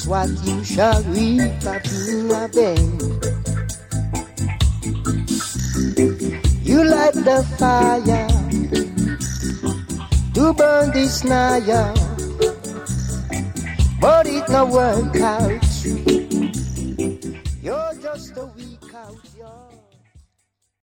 what you shall reap by being a band. You light the fire to burn this naya, but it no work out.